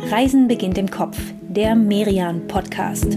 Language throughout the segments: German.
Reisen beginnt im Kopf, der Merian-Podcast.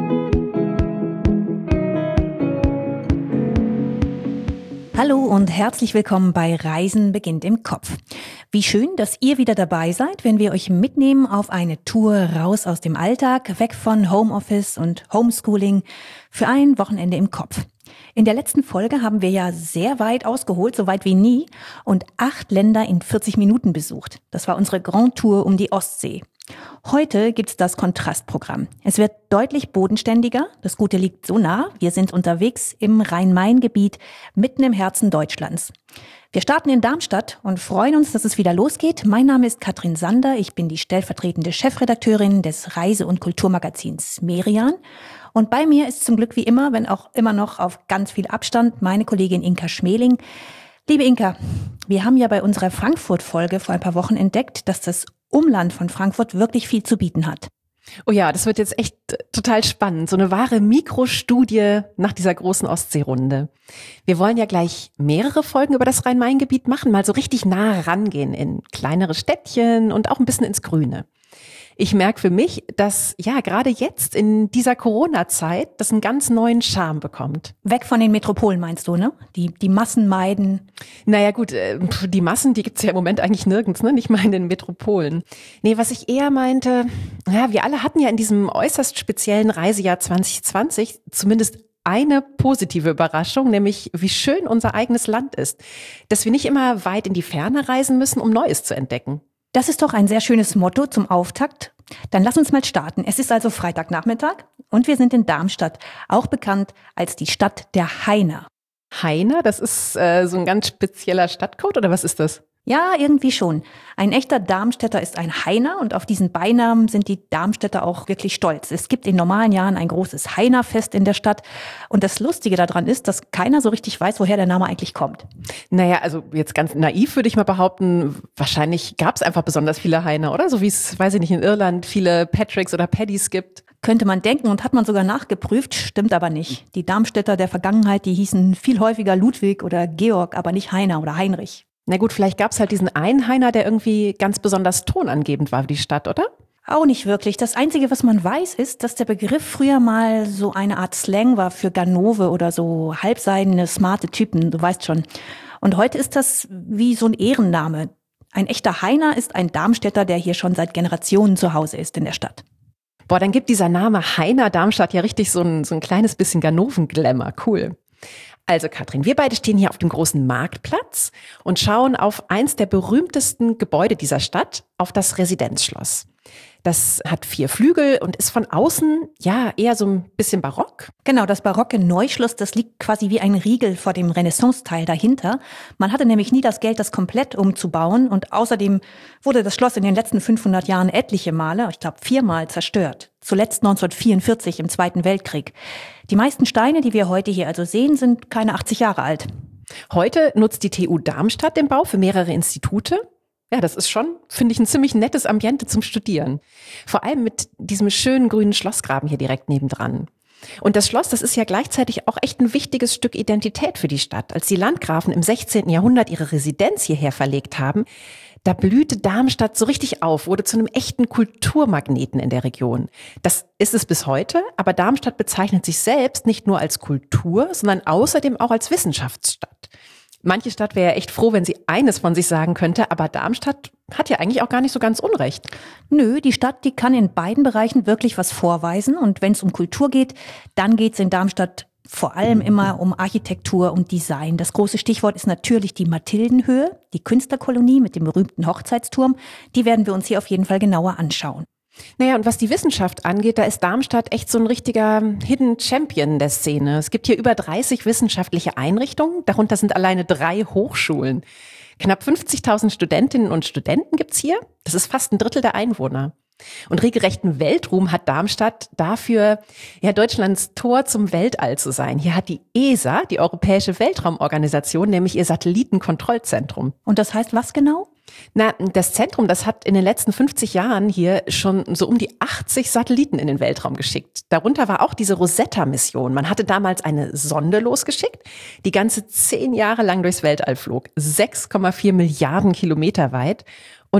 Hallo und herzlich willkommen bei Reisen beginnt im Kopf. Wie schön, dass ihr wieder dabei seid, wenn wir euch mitnehmen auf eine Tour raus aus dem Alltag, weg von Homeoffice und Homeschooling für ein Wochenende im Kopf. In der letzten Folge haben wir ja sehr weit ausgeholt, so weit wie nie, und 8 Länder in 40 Minuten besucht. Das war unsere Grand Tour um die Ostsee. Heute gibt's das Kontrastprogramm. Es wird deutlich bodenständiger. Das Gute liegt so nah. Wir sind unterwegs im Rhein-Main-Gebiet, mitten im Herzen Deutschlands. Wir starten in Darmstadt und freuen uns, dass es wieder losgeht. Mein Name ist Katrin Sander. Ich bin die stellvertretende Chefredakteurin des Reise- und Kulturmagazins Merian. Und bei mir ist zum Glück wie immer, wenn auch immer noch auf ganz viel Abstand, meine Kollegin Inka Schmeling. Liebe Inka, wir haben ja bei unserer Frankfurt-Folge vor ein paar Wochen entdeckt, dass das Umland von Frankfurt wirklich viel zu bieten hat. Oh ja, das wird jetzt echt total spannend. So eine wahre Mikrostudie nach dieser großen Ostseerunde. Wir wollen ja gleich mehrere Folgen über das Rhein-Main-Gebiet machen, mal so richtig nah rangehen in kleinere Städtchen und auch ein bisschen ins Grüne. Ich merke für mich, dass ja gerade jetzt in dieser Corona-Zeit das einen ganz neuen Charme bekommt. Weg von den Metropolen meinst du, ne? Die Massen meiden. Naja gut, die Massen, die gibt's ja im Moment eigentlich nirgends, ne? Nicht mal in den Metropolen. Nee, was ich eher meinte, ja, wir alle hatten ja in diesem äußerst speziellen Reisejahr 2020 zumindest eine positive Überraschung, nämlich wie schön unser eigenes Land ist. Dass wir nicht immer weit in die Ferne reisen müssen, um Neues zu entdecken. Das ist doch ein sehr schönes Motto zum Auftakt. Dann lass uns mal starten. Es ist also Freitagnachmittag und wir sind in Darmstadt, auch bekannt als die Stadt der Hainer. Hainer, das ist so ein ganz spezieller Stadtcode oder was ist das? Ja, irgendwie schon. Ein echter Darmstädter ist ein Hainer und auf diesen Beinamen sind die Darmstädter auch wirklich stolz. Es gibt in normalen Jahren ein großes Hainerfest in der Stadt und das Lustige daran ist, dass keiner so richtig weiß, woher der Name eigentlich kommt. Naja, also jetzt ganz naiv würde ich mal behaupten, wahrscheinlich gab es einfach besonders viele Hainer, oder? So wie es, weiß ich nicht, in Irland viele Patricks oder Paddys gibt. Könnte man denken und hat man sogar nachgeprüft, stimmt aber nicht. Die Darmstädter der Vergangenheit, die hießen viel häufiger Ludwig oder Georg, aber nicht Heiner oder Heinrich. Na gut, vielleicht gab es halt diesen einen Hainer, der irgendwie ganz besonders tonangebend war für die Stadt, oder? Auch nicht wirklich. Das Einzige, was man weiß, ist, dass der Begriff früher mal so eine Art Slang war für Ganove oder so halbseidene, smarte Typen, du weißt schon. Und heute ist das wie so ein Ehrenname. Ein echter Hainer ist ein Darmstädter, der hier schon seit Generationen zu Hause ist in der Stadt. Boah, dann gibt dieser Name Hainer Darmstadt ja richtig so ein kleines bisschen Ganoven-Glamour. Cool. Also Katrin, wir beide stehen hier auf dem großen Marktplatz und schauen auf eins der berühmtesten Gebäude dieser Stadt, auf das Residenzschloss. Das hat 4 Flügel und ist von außen ja eher so ein bisschen barock. Genau, das barocke Neuschloss, das liegt quasi wie ein Riegel vor dem Renaissance-Teil dahinter. Man hatte nämlich nie das Geld, das komplett umzubauen und außerdem wurde das Schloss in den letzten 500 Jahren etliche Male, ich glaube 4-mal zerstört. Zuletzt 1944 im Zweiten Weltkrieg. Die meisten Steine, die wir heute hier also sehen, sind keine 80 Jahre alt. Heute nutzt die TU Darmstadt den Bau für mehrere Institute. Ja, das ist schon, finde ich, ein ziemlich nettes Ambiente zum Studieren. Vor allem mit diesem schönen grünen Schlossgraben hier direkt nebendran. Und das Schloss, das ist ja gleichzeitig auch echt ein wichtiges Stück Identität für die Stadt. Als die Landgrafen im 16. Jahrhundert ihre Residenz hierher verlegt haben, da blühte Darmstadt so richtig auf, wurde zu einem echten Kulturmagneten in der Region. Das ist es bis heute, aber Darmstadt bezeichnet sich selbst nicht nur als Kultur, sondern außerdem auch als Wissenschaftsstadt. Manche Stadt wäre ja echt froh, wenn sie eines von sich sagen könnte, aber Darmstadt hat ja eigentlich auch gar nicht so ganz Unrecht. Nö, die Stadt, die kann in beiden Bereichen wirklich was vorweisen und wenn es um Kultur geht, dann geht es in Darmstadt vor allem immer um Architektur und Design. Das große Stichwort ist natürlich die Mathildenhöhe, die Künstlerkolonie mit dem berühmten Hochzeitsturm. Die werden wir uns hier auf jeden Fall genauer anschauen. Naja, und was die Wissenschaft angeht, da ist Darmstadt echt so ein richtiger Hidden Champion der Szene. Es gibt hier über 30 wissenschaftliche Einrichtungen, darunter sind alleine 3 Hochschulen. Knapp 50.000 Studentinnen und Studenten gibt's hier. Das ist fast ein Drittel der Einwohner. Und regelrechten Weltruhm hat Darmstadt dafür, ja, Deutschlands Tor zum Weltall zu sein. Hier hat die ESA, die Europäische Weltraumorganisation, nämlich ihr Satellitenkontrollzentrum. Und das heißt was genau? Na, das Zentrum, das hat in den letzten 50 Jahren hier schon so um die 80 Satelliten in den Weltraum geschickt. Darunter war auch diese Rosetta-Mission. Man hatte damals eine Sonde losgeschickt, die ganze 10 Jahre lang durchs Weltall flog, 6,4 Milliarden Kilometer weit. Und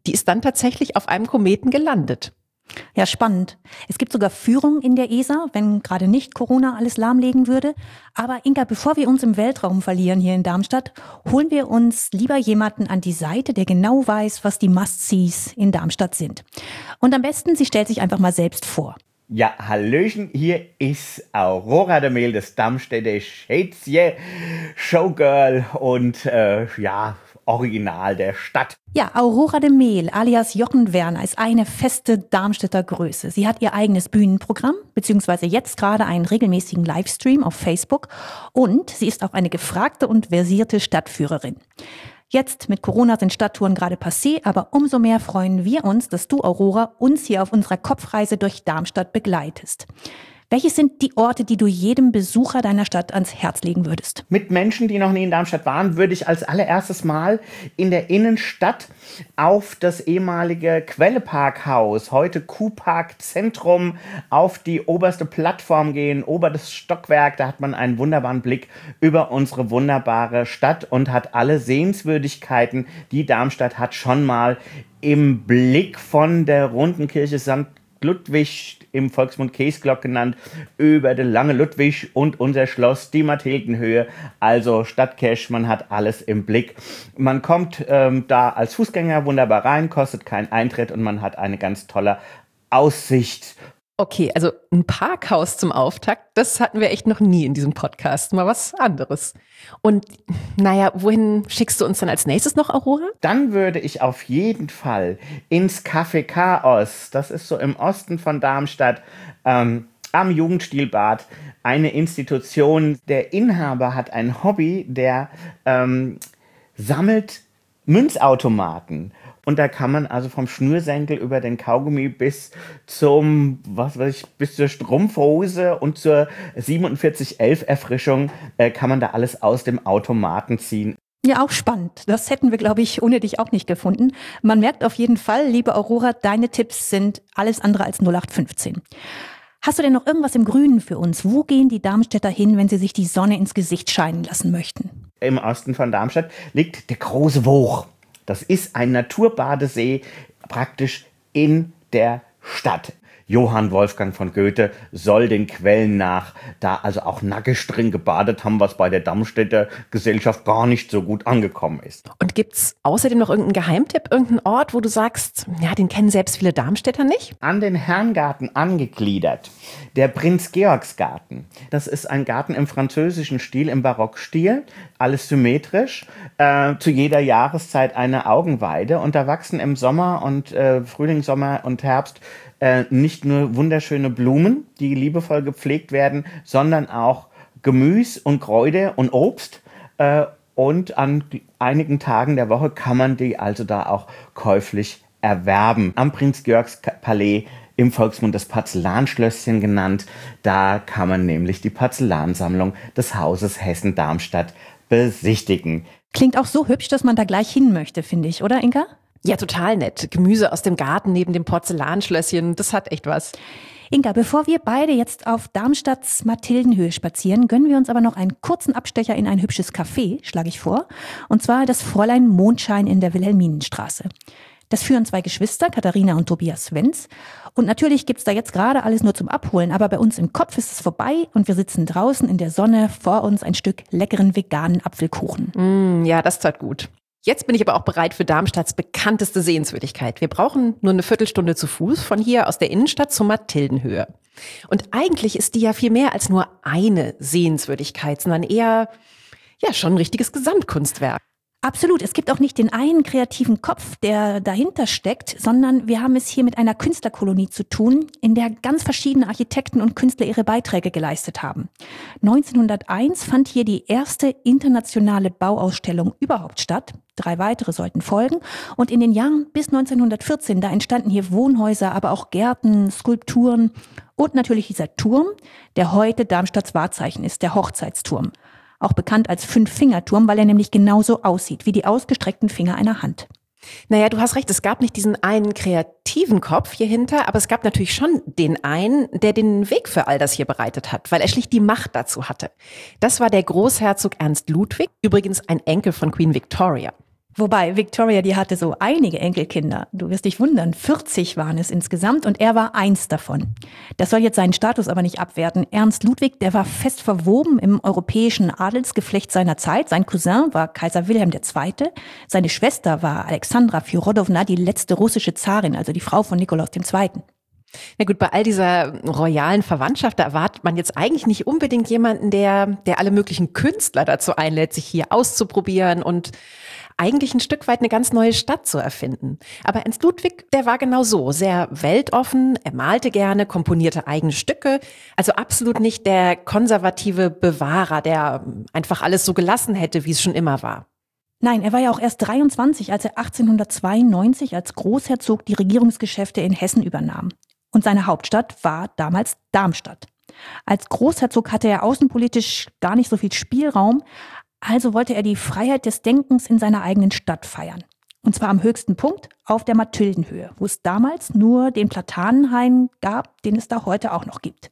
die ist dann tatsächlich auf einem Kometen gelandet. Ja, spannend. Es gibt sogar Führung in der ESA, wenn gerade nicht Corona alles lahmlegen würde. Aber Inka, bevor wir uns im Weltraum verlieren hier in Darmstadt, holen wir uns lieber jemanden an die Seite, der genau weiß, was die Must-Sees in Darmstadt sind. Und am besten, sie stellt sich einfach mal selbst vor. Ja, hallöchen, hier ist Aurora de Mehl, das Darmstädter Schätzchen, Showgirl und Original der Stadt. Ja, Aurora de Mehl alias Jochen Werner ist eine feste Darmstädter Größe. Sie hat ihr eigenes Bühnenprogramm, beziehungsweise jetzt gerade einen regelmäßigen Livestream auf Facebook und sie ist auch eine gefragte und versierte Stadtführerin. Jetzt mit Corona sind Stadttouren gerade passé, aber umso mehr freuen wir uns, dass du, Aurora, uns hier auf unserer Kopfreise durch Darmstadt begleitest. Welches sind die Orte, die du jedem Besucher deiner Stadt ans Herz legen würdest? Mit Menschen, die noch nie in Darmstadt waren, würde ich als allererstes Mal in der Innenstadt auf das ehemalige Quelleparkhaus, heute Kuhpark Zentrum, auf die oberste Plattform gehen, oberstes Stockwerk. Da hat man einen wunderbaren Blick über unsere wunderbare Stadt und hat alle Sehenswürdigkeiten, die Darmstadt hat, schon mal im Blick, von der runden Kirche St. Ludwig, im Volksmund Käsglock genannt, über den Lange Ludwig und unser Schloss, die Mathildenhöhe, also Stadtcash, man hat alles im Blick. Man kommt da als Fußgänger wunderbar rein, kostet keinen Eintritt und man hat eine ganz tolle Aussicht. Okay, also ein Parkhaus zum Auftakt, das hatten wir echt noch nie in diesem Podcast. Mal was anderes. Und naja, wohin schickst du uns dann als nächstes noch, Aurora? Dann würde ich auf jeden Fall ins Café Chaos, das ist so im Osten von Darmstadt, am Jugendstilbad, eine Institution. Der Inhaber hat ein Hobby, der sammelt Münzautomaten. Und da kann man also vom Schnürsenkel über den Kaugummi bis bis zur Strumpfhose und zur 4711 Erfrischung kann man da alles aus dem Automaten ziehen. Ja, auch spannend. Das hätten wir, glaube ich, ohne dich auch nicht gefunden. Man merkt auf jeden Fall, liebe Aurora, deine Tipps sind alles andere als 0815. Hast du denn noch irgendwas im Grünen für uns? Wo gehen die Darmstädter hin, wenn sie sich die Sonne ins Gesicht scheinen lassen möchten? Im Osten von Darmstadt liegt der Große Woch. Das ist ein Naturbadesee praktisch in der Stadt. Johann Wolfgang von Goethe soll den Quellen nach da also auch nackig drin gebadet haben, was bei der Darmstädter Gesellschaft gar nicht so gut angekommen ist. Und gibt's außerdem noch irgendeinen Geheimtipp, irgendeinen Ort, wo du sagst, ja, den kennen selbst viele Darmstädter nicht? An den Herrengarten angegliedert, der Prinz-Georgs-Garten. Das ist ein Garten im französischen Stil, im Barockstil, alles symmetrisch, zu jeder Jahreszeit eine Augenweide. Und da wachsen im Sommer und Frühling, Sommer und Herbst nicht nur wunderschöne Blumen, die liebevoll gepflegt werden, sondern auch Gemüse und Kräuter und Obst. Und an einigen Tagen der Woche kann man die also da auch käuflich erwerben. Am Prinz-Georgs-Palais, im Volksmund das Porzellanschlösschen genannt, da kann man nämlich die Porzellansammlung des Hauses Hessen-Darmstadt besichtigen. Klingt auch so hübsch, dass man da gleich hin möchte, finde ich, oder Inka? Ja, total nett. Gemüse aus dem Garten neben dem Porzellanschlösschen, das hat echt was. Inka, bevor wir beide jetzt auf Darmstadts Mathildenhöhe spazieren, gönnen wir uns aber noch einen kurzen Abstecher in ein hübsches Café, schlage ich vor. Und zwar das Fräulein Mondschein in der Wilhelminenstraße. Das führen zwei Geschwister, Katharina und Tobias Wenz. Und natürlich gibt's da jetzt gerade alles nur zum Abholen, aber bei uns im Kopf ist es vorbei und wir sitzen draußen in der Sonne, vor uns ein Stück leckeren veganen Apfelkuchen. Ja, das tat gut. Jetzt bin ich aber auch bereit für Darmstadts bekannteste Sehenswürdigkeit. Wir brauchen nur eine Viertelstunde zu Fuß von hier aus der Innenstadt zur Mathildenhöhe. Und eigentlich ist die ja viel mehr als nur eine Sehenswürdigkeit, sondern eher, ja, schon ein richtiges Gesamtkunstwerk. Absolut. Es gibt auch nicht den einen kreativen Kopf, der dahinter steckt, sondern wir haben es hier mit einer Künstlerkolonie zu tun, in der ganz verschiedene Architekten und Künstler ihre Beiträge geleistet haben. 1901 fand hier die erste internationale Bauausstellung überhaupt statt. 3 weitere sollten folgen. Und in den Jahren bis 1914, da entstanden hier Wohnhäuser, aber auch Gärten, Skulpturen und natürlich dieser Turm, der heute Darmstadts Wahrzeichen ist, der Hochzeitsturm. Auch bekannt als Fünf-Finger-Turm, weil er nämlich genauso aussieht, wie die ausgestreckten Finger einer Hand. Naja, du hast recht, es gab nicht diesen einen kreativen Kopf hier hinter, aber es gab natürlich schon den einen, der den Weg für all das hier bereitet hat, weil er schlicht die Macht dazu hatte. Das war der Großherzog Ernst Ludwig, übrigens ein Enkel von Queen Victoria. Wobei Victoria, die hatte so einige Enkelkinder. Du wirst dich wundern, 40 waren es insgesamt und er war eins davon. Das soll jetzt seinen Status aber nicht abwerten. Ernst Ludwig, der war fest verwoben im europäischen Adelsgeflecht seiner Zeit. Sein Cousin war Kaiser Wilhelm II. Seine Schwester war Alexandra Fjodorowna, die letzte russische Zarin, also die Frau von Nikolaus II. Na gut, bei all dieser royalen Verwandtschaft, da erwartet man jetzt eigentlich nicht unbedingt jemanden, der alle möglichen Künstler dazu einlädt, sich hier auszuprobieren und eigentlich ein Stück weit eine ganz neue Stadt zu erfinden. Aber Ernst Ludwig, der war genau so, sehr weltoffen, er malte gerne, komponierte eigene Stücke, also absolut nicht der konservative Bewahrer, der einfach alles so gelassen hätte, wie es schon immer war. Nein, er war ja auch erst 23, als er 1892 als Großherzog die Regierungsgeschäfte in Hessen übernahm. Und seine Hauptstadt war damals Darmstadt. Als Großherzog hatte er außenpolitisch gar nicht so viel Spielraum, also wollte er die Freiheit des Denkens in seiner eigenen Stadt feiern. Und zwar am höchsten Punkt auf der Mathildenhöhe, wo es damals nur den Platanenhain gab, den es da heute auch noch gibt.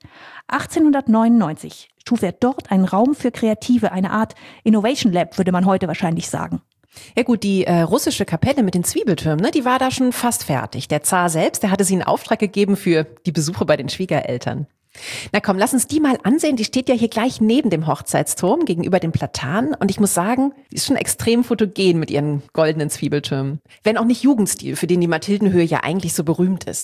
1899 schuf er dort einen Raum für Kreative, eine Art Innovation Lab, würde man heute wahrscheinlich sagen. Ja gut, die russische Kapelle mit den Zwiebeltürmen, ne, die war da schon fast fertig. Der Zar selbst, der hatte sie in Auftrag gegeben für die Besuche bei den Schwiegereltern. Na komm, lass uns die mal ansehen. Die steht ja hier gleich neben dem Hochzeitsturm gegenüber den Platanen. Und ich muss sagen, die ist schon extrem fotogen mit ihren goldenen Zwiebeltürmen. Wenn auch nicht Jugendstil, für den die Mathildenhöhe ja eigentlich so berühmt ist.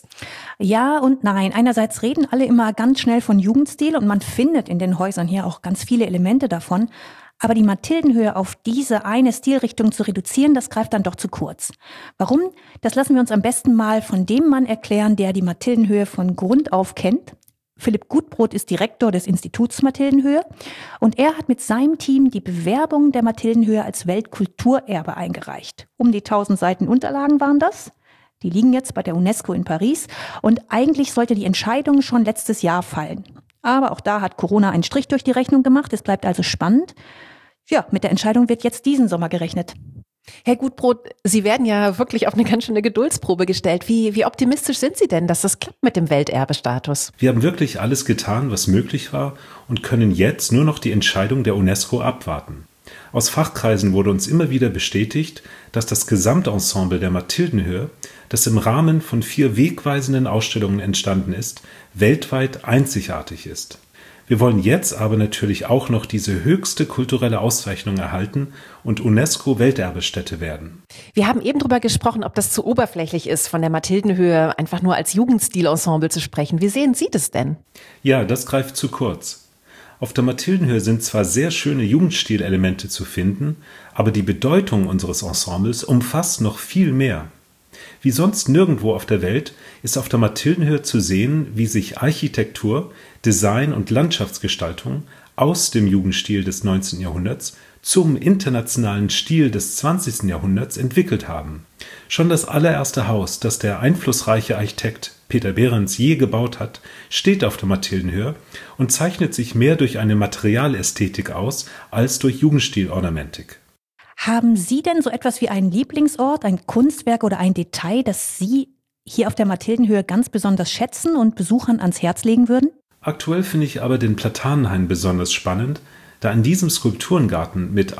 Ja und nein. Einerseits reden alle immer ganz schnell von Jugendstil und man findet in den Häusern hier auch ganz viele Elemente davon. Aber die Mathildenhöhe auf diese eine Stilrichtung zu reduzieren, das greift dann doch zu kurz. Warum? Das lassen wir uns am besten mal von dem Mann erklären, der die Mathildenhöhe von Grund auf kennt. Philipp Gutbrot ist Direktor des Instituts Mathildenhöhe und er hat mit seinem Team die Bewerbung der Mathildenhöhe als Weltkulturerbe eingereicht. Um die 1000 Seiten Unterlagen waren das. Die liegen jetzt bei der UNESCO in Paris und eigentlich sollte die Entscheidung schon letztes Jahr fallen. Aber auch da hat Corona einen Strich durch die Rechnung gemacht. Es bleibt also spannend. Ja, mit der Entscheidung wird jetzt diesen Sommer gerechnet. Herr Gutbrot, Sie werden ja wirklich auf eine ganz schöne Geduldsprobe gestellt. Wie optimistisch sind Sie denn, dass das klappt mit dem Welterbestatus? Wir haben wirklich alles getan, was möglich war und können jetzt nur noch die Entscheidung der UNESCO abwarten. Aus Fachkreisen wurde uns immer wieder bestätigt, dass das Gesamtensemble der Mathildenhöhe, das im Rahmen von 4 wegweisenden Ausstellungen entstanden ist, weltweit einzigartig ist. Wir wollen jetzt aber natürlich auch noch diese höchste kulturelle Auszeichnung erhalten und UNESCO-Welterbestätte werden. Wir haben eben darüber gesprochen, ob das zu oberflächlich ist, von der Mathildenhöhe einfach nur als Jugendstilensemble zu sprechen. Wie sehen Sie das denn? Ja, das greift zu kurz. Auf der Mathildenhöhe sind zwar sehr schöne Jugendstilelemente zu finden, aber die Bedeutung unseres Ensembles umfasst noch viel mehr. Wie sonst nirgendwo auf der Welt ist auf der Mathildenhöhe zu sehen, wie sich Architektur, Design und Landschaftsgestaltung aus dem Jugendstil des 19. Jahrhunderts zum internationalen Stil des 20. Jahrhunderts entwickelt haben. Schon das allererste Haus, das der einflussreiche Architekt Peter Behrens je gebaut hat, steht auf der Mathildenhöhe und zeichnet sich mehr durch eine Materialästhetik aus als durch Jugendstilornamentik. Haben Sie denn so etwas wie einen Lieblingsort, ein Kunstwerk oder ein Detail, das Sie hier auf der Mathildenhöhe ganz besonders schätzen und Besuchern ans Herz legen würden? Aktuell finde ich aber den Platanenhain besonders spannend, da in diesem Skulpturengarten mit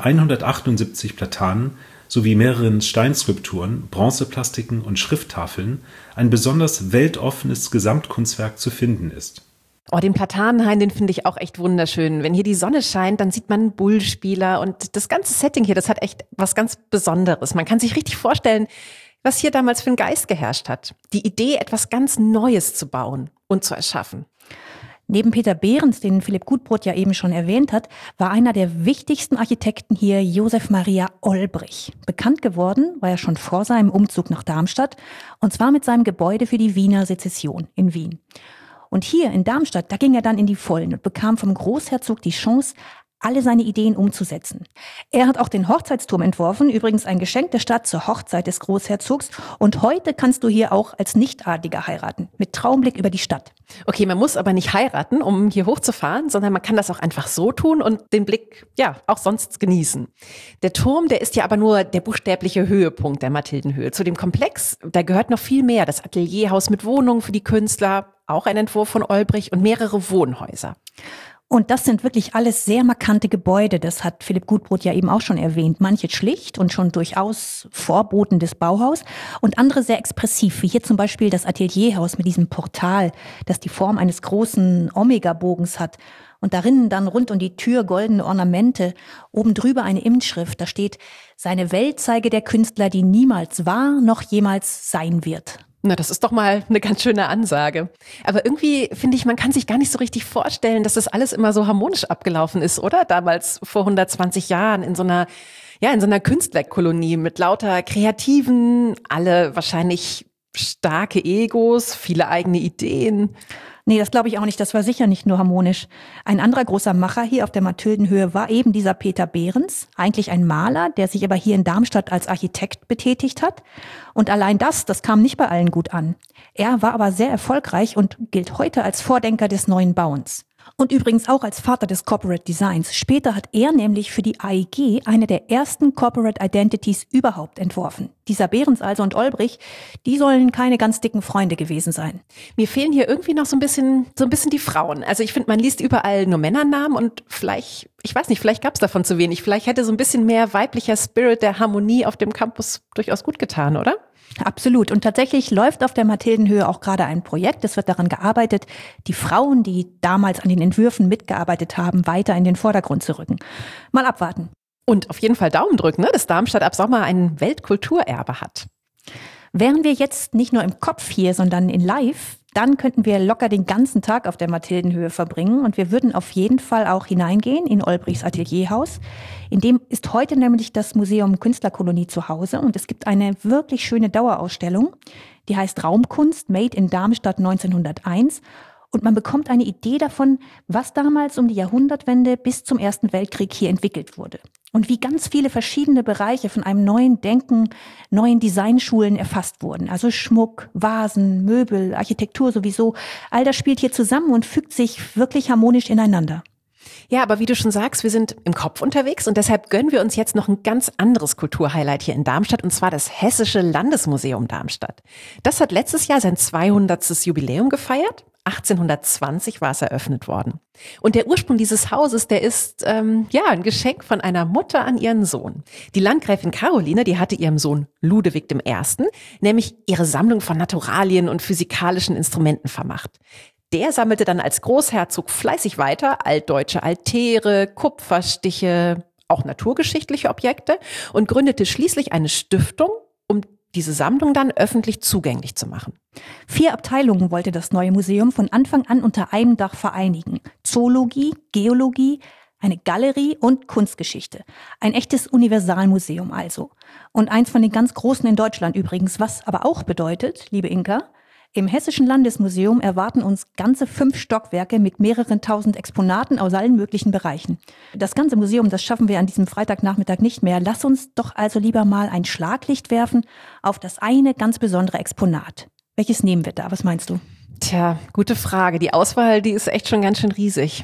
178 Platanen sowie mehreren Steinskulpturen, Bronzeplastiken und Schrifttafeln ein besonders weltoffenes Gesamtkunstwerk zu finden ist. Oh, den Platanenhain, den finde ich auch echt wunderschön. Wenn hier die Sonne scheint, dann sieht man einen Bullspieler und das ganze Setting hier, das hat echt was ganz Besonderes. Man kann sich richtig vorstellen, was hier damals für ein Geist geherrscht hat. Die Idee, etwas ganz Neues zu bauen und zu erschaffen. Neben Peter Behrens, den Philipp Gutbrot ja eben schon erwähnt hat, war einer der wichtigsten Architekten hier Josef Maria Olbrich. Bekannt geworden war er schon vor seinem Umzug nach Darmstadt, und zwar mit seinem Gebäude für die Wiener Sezession in Wien. Und hier in Darmstadt, da ging er dann in die Vollen und bekam vom Großherzog die Chance, alle seine Ideen umzusetzen. Er hat auch den Hochzeitsturm entworfen, übrigens ein Geschenk der Stadt zur Hochzeit des Großherzogs. Und heute kannst du hier auch als Nichtadliger heiraten, mit Traumblick über die Stadt. Okay, man muss aber nicht heiraten, um hier hochzufahren, sondern man kann das auch einfach so tun und den Blick, ja, auch sonst genießen. Der Turm, der ist ja aber nur der buchstäbliche Höhepunkt der Mathildenhöhe. Zu dem Komplex, da gehört noch viel mehr. Das Atelierhaus mit Wohnungen für die Künstler, auch ein Entwurf von Olbrich und mehrere Wohnhäuser. Und das sind wirklich alles sehr markante Gebäude. Das hat Philipp Gutbrot ja eben auch schon erwähnt. Manche schlicht und schon durchaus Vorboten des Bauhaus und andere sehr expressiv, wie hier zum Beispiel das Atelierhaus mit diesem Portal, das die Form eines großen Omega-Bogens hat. Und darin dann rund um die Tür goldene Ornamente, oben drüber eine Inschrift. Da steht, seine Welt zeige der Künstler, die niemals war, noch jemals sein wird. Na, das ist doch mal eine ganz schöne Ansage. Aber irgendwie finde ich, man kann sich gar nicht so richtig vorstellen, dass das alles immer so harmonisch abgelaufen ist, oder? Damals vor 120 Jahren in so einer Künstlerkolonie mit lauter Kreativen, alle wahrscheinlich starke Egos, viele eigene Ideen. Nee, das glaube ich auch nicht. Das war sicher nicht nur harmonisch. Ein anderer großer Macher hier auf der Mathildenhöhe war eben dieser Peter Behrens, eigentlich ein Maler, der sich aber hier in Darmstadt als Architekt betätigt hat. Und allein das kam nicht bei allen gut an. Er war aber sehr erfolgreich und gilt heute als Vordenker des neuen Bauens. Und übrigens auch als Vater des Corporate Designs. Später hat er nämlich für die AIG eine der ersten Corporate Identities überhaupt entworfen. Dieser Behrens also und Olbrich, die sollen keine ganz dicken Freunde gewesen sein. Mir fehlen hier irgendwie noch so ein bisschen die Frauen. Also ich finde, man liest überall nur Männernamen und vielleicht, ich weiß nicht, vielleicht gab es davon zu wenig. Vielleicht hätte so ein bisschen mehr weiblicher Spirit der Harmonie auf dem Campus durchaus gut getan, oder? Absolut. Und tatsächlich läuft auf der Mathildenhöhe auch gerade ein Projekt. Es wird daran gearbeitet, die Frauen, die damals an den Entwürfen mitgearbeitet haben, weiter in den Vordergrund zu rücken. Mal abwarten. Und auf jeden Fall Daumen drücken, ne, dass Darmstadt ab Sommer ein Weltkulturerbe hat. Wären wir jetzt nicht nur im Kopf hier, sondern in live, dann könnten wir locker den ganzen Tag auf der Mathildenhöhe verbringen und wir würden auf jeden Fall auch hineingehen in Olbrichs Atelierhaus. In dem ist heute nämlich das Museum Künstlerkolonie zu Hause und es gibt eine wirklich schöne Dauerausstellung, die heißt Raumkunst Made in Darmstadt 1901 und man bekommt eine Idee davon, was damals um die Jahrhundertwende bis zum Ersten Weltkrieg hier entwickelt wurde. Und wie ganz viele verschiedene Bereiche von einem neuen Denken, neuen Designschulen erfasst wurden. Also Schmuck, Vasen, Möbel, Architektur sowieso. All das spielt hier zusammen und fügt sich wirklich harmonisch ineinander. Ja, aber wie du schon sagst, wir sind im Kopf unterwegs und deshalb gönnen wir uns jetzt noch ein ganz anderes Kulturhighlight hier in Darmstadt und zwar das Hessische Landesmuseum Darmstadt. Das hat letztes Jahr sein 200. Jubiläum gefeiert. 1820 war es eröffnet worden. Und der Ursprung dieses Hauses, der ist ein Geschenk von einer Mutter an ihren Sohn. Die Landgräfin Caroline, die hatte ihrem Sohn Ludewig I. nämlich ihre Sammlung von Naturalien und physikalischen Instrumenten vermacht. Der sammelte dann als Großherzog fleißig weiter altdeutsche Altäre, Kupferstiche, auch naturgeschichtliche Objekte und gründete schließlich eine Stiftung, um diese Sammlung dann öffentlich zugänglich zu machen. 4 Abteilungen wollte das neue Museum von Anfang an unter einem Dach vereinigen. Zoologie, Geologie, eine Galerie und Kunstgeschichte. Ein echtes Universalmuseum also. Und eins von den ganz großen in Deutschland übrigens, was aber auch bedeutet, liebe Inka, im Hessischen Landesmuseum erwarten uns ganze 5 Stockwerke mit mehreren tausend Exponaten aus allen möglichen Bereichen. Das ganze Museum, das schaffen wir an diesem Freitagnachmittag nicht mehr. Lass uns doch also lieber mal ein Schlaglicht werfen auf das eine ganz besondere Exponat. Welches nehmen wir da? Was meinst du? Tja, gute Frage. Die Auswahl, die ist echt schon ganz schön riesig.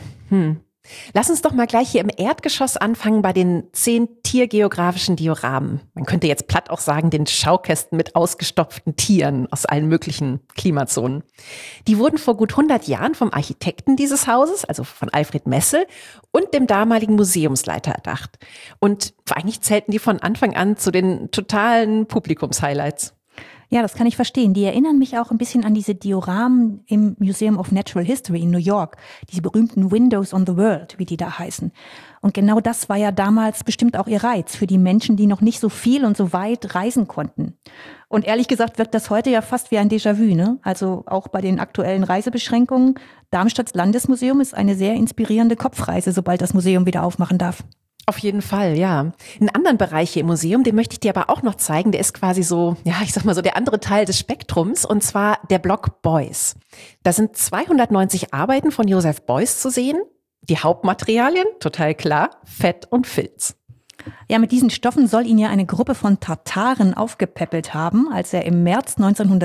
Lass uns doch mal gleich hier im Erdgeschoss anfangen bei den 10 tiergeografischen Dioramen. Man könnte jetzt platt auch sagen, den Schaukästen mit ausgestopften Tieren aus allen möglichen Klimazonen. Die wurden vor gut 100 Jahren vom Architekten dieses Hauses, also von Alfred Messel, und dem damaligen Museumsleiter erdacht. Und eigentlich zählten die von Anfang an zu den totalen Publikumshighlights. Ja, das kann ich verstehen. Die erinnern mich auch ein bisschen an diese Dioramen im Museum of Natural History in New York. Diese berühmten Windows on the World, wie die da heißen. Und genau das war ja damals bestimmt auch ihr Reiz für die Menschen, die noch nicht so viel und so weit reisen konnten. Und ehrlich gesagt wirkt das heute ja fast wie ein Déjà-vu, ne? Also auch bei den aktuellen Reisebeschränkungen. Darmstadts Landesmuseum ist eine sehr inspirierende Kopfreise, sobald das Museum wieder aufmachen darf. Auf jeden Fall, ja. Einen anderen Bereich hier im Museum, den möchte ich dir aber auch noch zeigen. Der ist quasi so, ja, ich sag mal so der andere Teil des Spektrums und zwar der Block Beuys. Da sind 290 Arbeiten von Joseph Beuys zu sehen. Die Hauptmaterialien, total klar, Fett und Filz. Ja, mit diesen Stoffen soll ihn ja eine Gruppe von Tataren aufgepäppelt haben, als er im März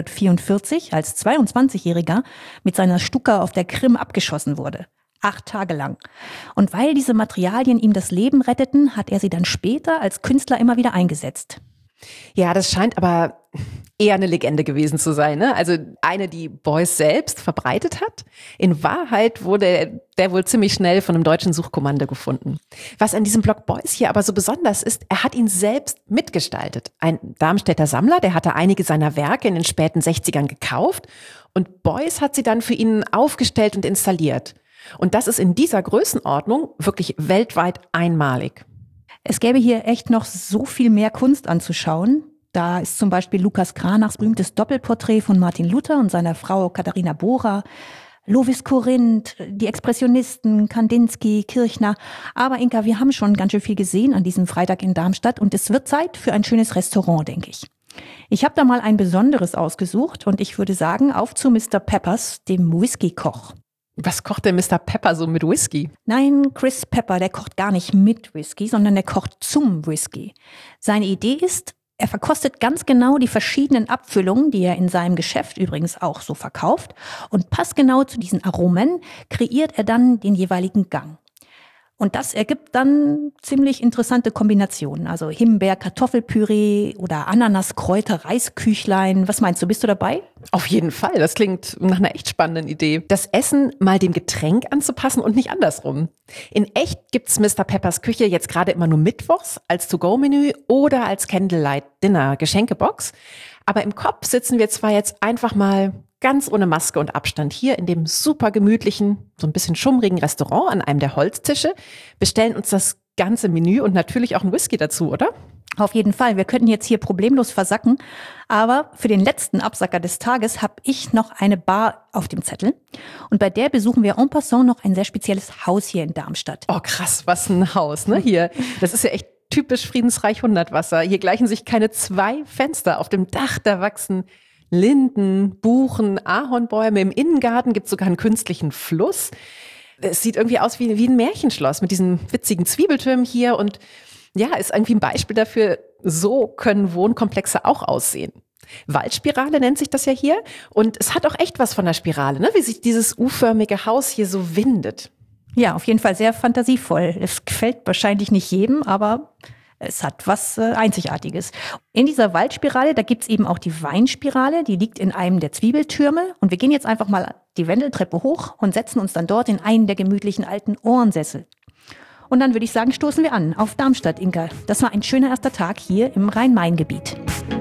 1944 als 22-Jähriger mit seiner Stuka auf der Krim abgeschossen wurde. 8 Tage lang. Und weil diese Materialien ihm das Leben retteten, hat er sie dann später als Künstler immer wieder eingesetzt. Ja, das scheint aber eher eine Legende gewesen zu sein, ne? Also eine, die Beuys selbst verbreitet hat. In Wahrheit wurde der wohl ziemlich schnell von einem deutschen Suchkommando gefunden. Was an diesem Blog Beuys hier aber so besonders ist, er hat ihn selbst mitgestaltet. Ein Darmstädter Sammler, der hatte einige seiner Werke in den späten 60ern gekauft und Beuys hat sie dann für ihn aufgestellt und installiert. Und das ist in dieser Größenordnung wirklich weltweit einmalig. Es gäbe hier echt noch so viel mehr Kunst anzuschauen. Da ist zum Beispiel Lukas Cranachs berühmtes Doppelporträt von Martin Luther und seiner Frau Katharina Bora, Lovis Corinth, die Expressionisten, Kandinsky, Kirchner. Aber Inka, wir haben schon ganz schön viel gesehen an diesem Freitag in Darmstadt und es wird Zeit für ein schönes Restaurant, denke ich. Ich habe da mal ein besonderes ausgesucht und ich würde sagen, auf zu Mr. Peppers, dem Whisky-Koch. Was kocht denn Mr. Pepper so mit Whisky? Nein, Chris Pepper, der kocht gar nicht mit Whisky, sondern der kocht zum Whisky. Seine Idee ist, er verkostet ganz genau die verschiedenen Abfüllungen, die er in seinem Geschäft übrigens auch so verkauft. Und passgenau zu diesen Aromen kreiert er dann den jeweiligen Gang. Und das ergibt dann ziemlich interessante Kombinationen. Also Himbeer-Kartoffelpüree oder Ananas-Kräuter-Reisküchlein. Was meinst du, bist du dabei? Auf jeden Fall, das klingt nach einer echt spannenden Idee. Das Essen mal dem Getränk anzupassen und nicht andersrum. In echt gibt's Mr. Peppers Küche jetzt gerade immer nur mittwochs als To-Go-Menü oder als Candlelight-Dinner-Geschenkebox. Aber im Kopf sitzen wir zwar jetzt einfach mal ganz ohne Maske und Abstand hier in dem super gemütlichen, so ein bisschen schummrigen Restaurant an einem der Holztische, bestellen uns das ganze Menü und natürlich auch einen Whisky dazu, oder? Auf jeden Fall. Wir könnten jetzt hier problemlos versacken. Aber für den letzten Absacker des Tages habe ich noch eine Bar auf dem Zettel. Und bei der besuchen wir en passant noch ein sehr spezielles Haus hier in Darmstadt. Oh krass, was ein Haus, ne? Hier, das ist ja echt typisch Friedensreich Hundertwasser. Hier gleichen sich keine 2 Fenster. Auf dem Dach, da wachsen Linden, Buchen, Ahornbäume. Im Innengarten gibt es sogar einen künstlichen Fluss. Es sieht irgendwie aus wie ein Märchenschloss mit diesen witzigen Zwiebeltürmen hier. Und ja, ist irgendwie ein Beispiel dafür, so können Wohnkomplexe auch aussehen. Waldspirale nennt sich das ja hier. Und es hat auch echt was von der Spirale, ne? Wie sich dieses U-förmige Haus hier so windet. Ja, auf jeden Fall sehr fantasievoll. Es gefällt wahrscheinlich nicht jedem, aber es hat was Einzigartiges. In dieser Waldspirale, da gibt's eben auch die Weinspirale, die liegt in einem der Zwiebeltürme. Und wir gehen jetzt einfach mal die Wendeltreppe hoch und setzen uns dann dort in einen der gemütlichen alten Ohrensessel. Und dann würde ich sagen, stoßen wir an auf Darmstadt, Inka. Das war ein schöner erster Tag hier im Rhein-Main-Gebiet.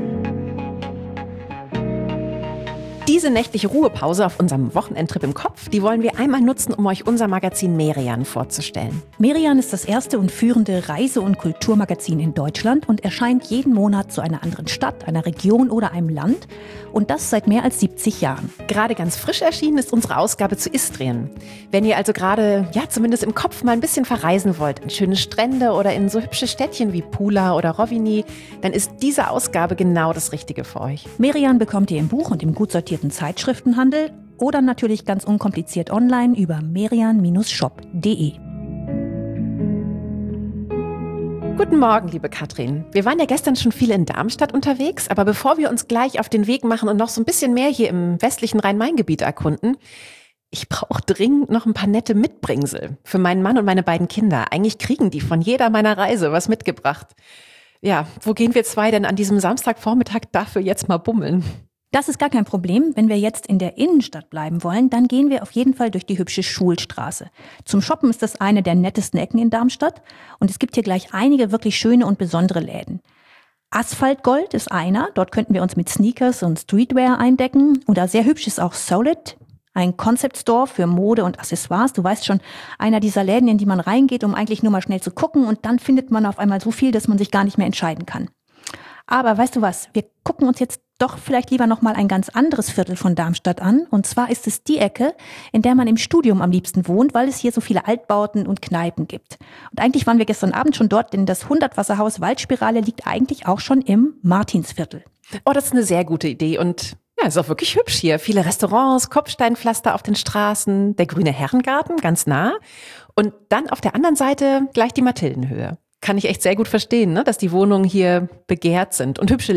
Diese nächtliche Ruhepause auf unserem Wochenendtrip im Kopf, die wollen wir einmal nutzen, um euch unser Magazin Merian vorzustellen. Merian ist das erste und führende Reise- und Kulturmagazin in Deutschland und erscheint jeden Monat zu einer anderen Stadt, einer Region oder einem Land. Und das seit mehr als 70 Jahren. Gerade ganz frisch erschienen ist unsere Ausgabe zu Istrien. Wenn ihr also gerade, ja zumindest im Kopf mal ein bisschen verreisen wollt, in schöne Strände oder in so hübsche Städtchen wie Pula oder Rovini, dann ist diese Ausgabe genau das Richtige für euch. Merian bekommt ihr im Buch und im gut sortierten Zeitschriftenhandel oder natürlich ganz unkompliziert online über merian-shop.de. Guten Morgen, liebe Katrin. Wir waren ja gestern schon viel in Darmstadt unterwegs, aber bevor wir uns gleich auf den Weg machen und noch so ein bisschen mehr hier im westlichen Rhein-Main-Gebiet erkunden, ich brauche dringend noch ein paar nette Mitbringsel für meinen Mann und meine beiden Kinder. Eigentlich kriegen die von jeder meiner Reise was mitgebracht. Ja, wo gehen wir 2 denn an diesem Samstagvormittag dafür jetzt mal bummeln? Das ist gar kein Problem. Wenn wir jetzt in der Innenstadt bleiben wollen, dann gehen wir auf jeden Fall durch die hübsche Schulstraße. Zum Shoppen ist das eine der nettesten Ecken in Darmstadt und es gibt hier gleich einige wirklich schöne und besondere Läden. Asphaltgold ist einer, dort könnten wir uns mit Sneakers und Streetwear eindecken. Oder sehr hübsch ist auch Solid, ein Concept Store für Mode und Accessoires. Du weißt schon, einer dieser Läden, in die man reingeht, um eigentlich nur mal schnell zu gucken und dann findet man auf einmal so viel, dass man sich gar nicht mehr entscheiden kann. Aber weißt du was, wir gucken uns jetzt doch vielleicht lieber noch mal ein ganz anderes Viertel von Darmstadt an. Und zwar ist es die Ecke, in der man im Studium am liebsten wohnt, weil es hier so viele Altbauten und Kneipen gibt. Und eigentlich waren wir gestern Abend schon dort, denn das Hundertwasserhaus Waldspirale liegt eigentlich auch schon im Martinsviertel. Oh, das ist eine sehr gute Idee und ja, ist auch wirklich hübsch hier. Viele Restaurants, Kopfsteinpflaster auf den Straßen, der grüne Herrengarten ganz nah und dann auf der anderen Seite gleich die Mathildenhöhe. Kann ich echt sehr gut verstehen, ne, dass die Wohnungen hier begehrt sind. Und hübsche Läden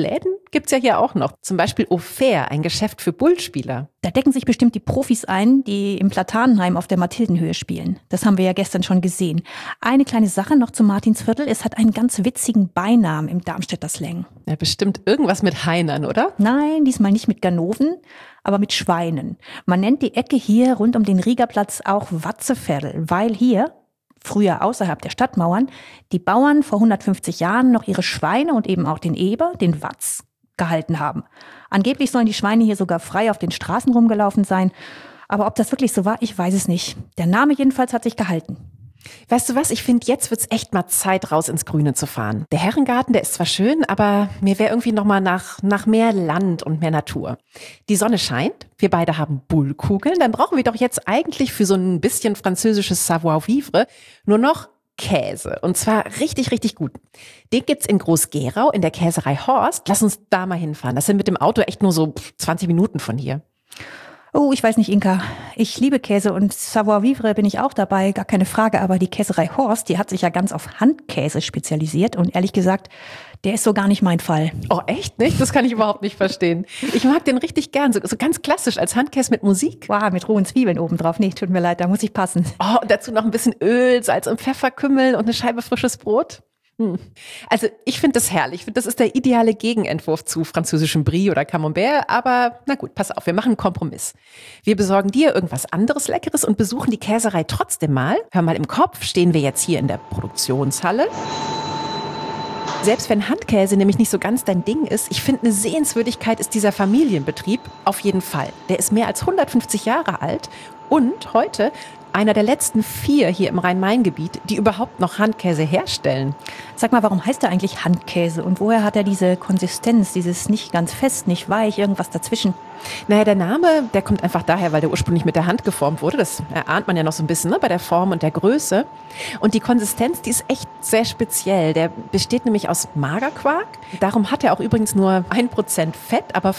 gibt's ja hier auch noch. Zum Beispiel Ofair, ein Geschäft für Bullspieler. Da decken sich bestimmt die Profis ein, die im Platanenheim auf der Mathildenhöhe spielen. Das haben wir ja gestern schon gesehen. Eine kleine Sache noch zum Martinsviertel. Es hat einen ganz witzigen Beinamen im Darmstädter Slang. Ja, bestimmt irgendwas mit Heinern, oder? Nein, diesmal nicht mit Ganoven, aber mit Schweinen. Man nennt die Ecke hier rund um den Riegerplatz auch Watzeviertel, weil hier, früher außerhalb der Stadtmauern, die Bauern vor 150 Jahren noch ihre Schweine und eben auch den Eber, den Watz, gehalten haben. Angeblich sollen die Schweine hier sogar frei auf den Straßen rumgelaufen sein. Aber ob das wirklich so war, ich weiß es nicht. Der Name jedenfalls hat sich gehalten. Weißt du was, ich finde, jetzt wird's echt mal Zeit, raus ins Grüne zu fahren. Der Herrengarten, der ist zwar schön, aber mir wäre irgendwie noch mal nach mehr Land und mehr Natur. Die Sonne scheint, wir beide haben Bullkugeln, dann brauchen wir doch jetzt eigentlich für so ein bisschen französisches Savoir-vivre nur noch Käse. Und zwar richtig, richtig gut. Den gibt's in Groß-Gerau in der Käserei Horst. Lass uns da mal hinfahren. Das sind mit dem Auto echt nur so 20 Minuten von hier. Oh, ich weiß nicht, Inka. Ich liebe Käse und Savoir-vivre bin ich auch dabei, gar keine Frage. Aber die Käserei Horst, die hat sich ja ganz auf Handkäse spezialisiert. Und ehrlich gesagt, der ist so gar nicht mein Fall. Oh, echt nicht? Das kann ich überhaupt nicht verstehen. Ich mag den richtig gern, so ganz klassisch als Handkäse mit Musik. Wow, mit rohen Zwiebeln obendrauf. Nee, tut mir leid, da muss ich passen. Oh, und dazu noch ein bisschen Öl, Salz und Pfeffer, Kümmel und eine Scheibe frisches Brot. Also ich finde das herrlich. Ich finde, das ist der ideale Gegenentwurf zu französischem Brie oder Camembert. Aber na gut, pass auf, wir machen einen Kompromiss. Wir besorgen dir irgendwas anderes Leckeres und besuchen die Käserei trotzdem mal. Hör mal, im Kopf stehen wir jetzt hier in der Produktionshalle. Selbst wenn Handkäse nämlich nicht so ganz dein Ding ist, ich finde, eine Sehenswürdigkeit ist dieser Familienbetrieb auf jeden Fall. Der ist mehr als 150 Jahre alt und heute einer der letzten 4 hier im Rhein-Main-Gebiet, die überhaupt noch Handkäse herstellen. Sag mal, warum heißt er eigentlich Handkäse und woher hat er diese Konsistenz, dieses nicht ganz fest, nicht weich, irgendwas dazwischen? Naja, der Name, der kommt einfach daher, weil der ursprünglich mit der Hand geformt wurde. Das erahnt man ja noch so ein bisschen, ne, bei der Form und der Größe. Und die Konsistenz, die ist echt sehr speziell. Der besteht nämlich aus Magerquark. Darum hat er auch übrigens nur 1% Fett, aber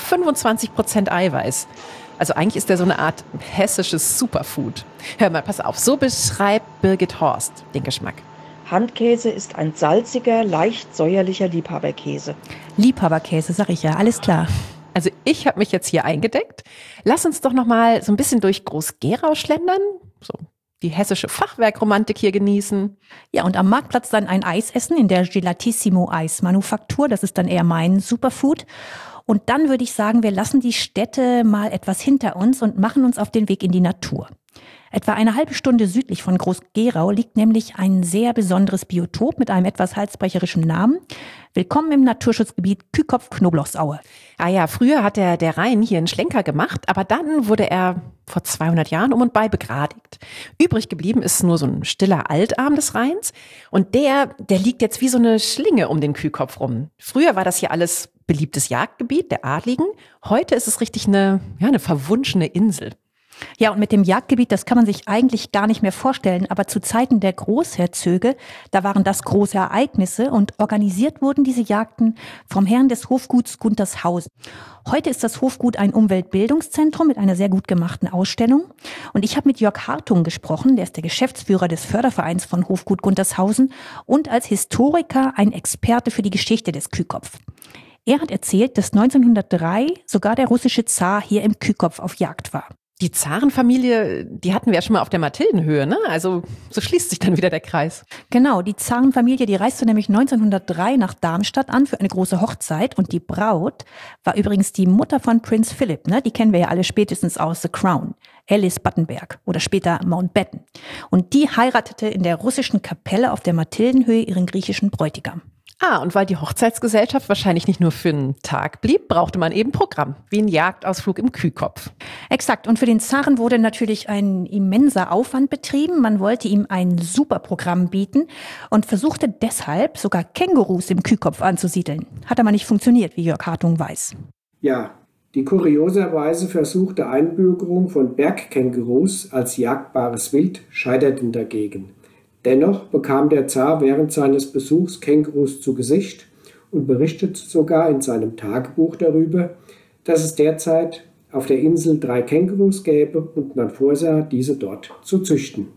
25% Eiweiß. Also eigentlich ist der so eine Art hessisches Superfood. Hör mal, pass auf, so beschreibt Birgit Horst den Geschmack. Handkäse ist ein salziger, leicht säuerlicher Liebhaberkäse. Liebhaberkäse, sag ich ja, alles klar. Also ich habe mich jetzt hier eingedeckt. Lass uns doch noch mal so ein bisschen durch Groß-Gerau schlendern. So die hessische Fachwerkromantik hier genießen. Ja, und am Marktplatz dann ein Eis essen in der Gelatissimo Eismanufaktur. Das ist dann eher mein Superfood. Und dann würde ich sagen, wir lassen die Städte mal etwas hinter uns und machen uns auf den Weg in die Natur. Etwa eine halbe Stunde südlich von Groß-Gerau liegt nämlich ein sehr besonderes Biotop mit einem etwas halsbrecherischen Namen. Willkommen im Naturschutzgebiet Kükopf-Knoblauchsaue. Ah ja, früher hat der Rhein hier einen Schlenker gemacht, aber dann wurde er vor 200 Jahren um und bei begradigt. Übrig geblieben ist nur so ein stiller Altarm des Rheins und der liegt jetzt wie so eine Schlinge um den Kükopf rum. Früher war das hier alles beliebtes Jagdgebiet der Adligen. Heute ist es richtig eine verwunschene Insel. Ja, und mit dem Jagdgebiet, das kann man sich eigentlich gar nicht mehr vorstellen. Aber zu Zeiten der Großherzöge, da waren das große Ereignisse und organisiert wurden diese Jagden vom Herrn des Hofguts Guntershausen. Heute ist das Hofgut ein Umweltbildungszentrum mit einer sehr gut gemachten Ausstellung. Und ich habe mit Jörg Hartung gesprochen, der ist der Geschäftsführer des Fördervereins von Hofgut Guntershausen und als Historiker ein Experte für die Geschichte des Kükopf. Er hat erzählt, dass 1903 sogar der russische Zar hier im Kükopf auf Jagd war. Die Zarenfamilie, die hatten wir ja schon mal auf der Mathildenhöhe, ne? Also so schließt sich dann wieder der Kreis. Genau, die Zarenfamilie, die reiste nämlich 1903 nach Darmstadt an für eine große Hochzeit und die Braut war übrigens die Mutter von Prinz Philipp, ne? Die kennen wir ja alle spätestens aus The Crown, Alice Battenberg oder später Mountbatten. Und die heiratete in der russischen Kapelle auf der Mathildenhöhe ihren griechischen Bräutigam. Ah, und weil die Hochzeitsgesellschaft wahrscheinlich nicht nur für einen Tag blieb, brauchte man eben Programm, wie ein Jagdausflug im Kükopf. Exakt. Und für den Zaren wurde natürlich ein immenser Aufwand betrieben. Man wollte ihm ein super Programm bieten und versuchte deshalb sogar Kängurus im Kükopf anzusiedeln. Hat aber nicht funktioniert, wie Jörg Hartung weiß. Ja, die kurioserweise versuchte Einbürgerung von Bergkängurus als jagdbares Wild scheiterten dagegen. Dennoch bekam der Zar während seines Besuchs Kängurus zu Gesicht und berichtete sogar in seinem Tagebuch darüber, dass es derzeit auf der Insel 3 Kängurus gäbe und man vorsah, diese dort zu züchten.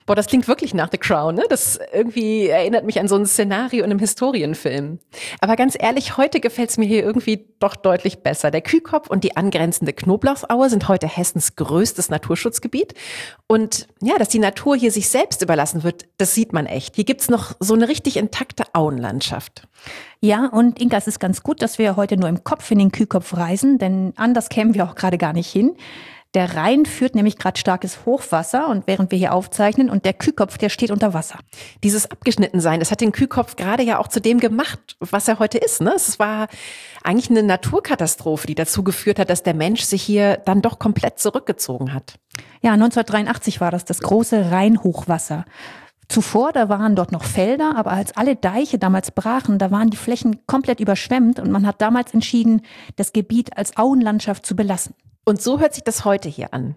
Boah, das klingt wirklich nach The Crown, ne? Das irgendwie erinnert mich an so ein Szenario in einem Historienfilm. Aber ganz ehrlich, heute gefällt es mir hier irgendwie doch deutlich besser. Der Kühkopf und die angrenzende Knoblauchaue sind heute Hessens größtes Naturschutzgebiet. Und ja, dass die Natur hier sich selbst überlassen wird, das sieht man echt. Hier gibt's noch so eine richtig intakte Auenlandschaft. Ja, und Inka, es ist ganz gut, dass wir heute nur im Kopf in den Kühkopf reisen, denn anders kämen wir auch gerade gar nicht hin. Der Rhein führt nämlich gerade starkes Hochwasser und während wir hier aufzeichnen und der Kühkopf, der steht unter Wasser. Dieses Abgeschnittensein, das hat den Kühkopf gerade ja auch zu dem gemacht, was er heute ist, ne? Es war eigentlich eine Naturkatastrophe, die dazu geführt hat, dass der Mensch sich hier dann doch komplett zurückgezogen hat. Ja, 1983 war das große Rheinhochwasser. Zuvor, da waren dort noch Felder, aber als alle Deiche damals brachen, da waren die Flächen komplett überschwemmt und man hat damals entschieden, das Gebiet als Auenlandschaft zu belassen. Und so hört sich das heute hier an.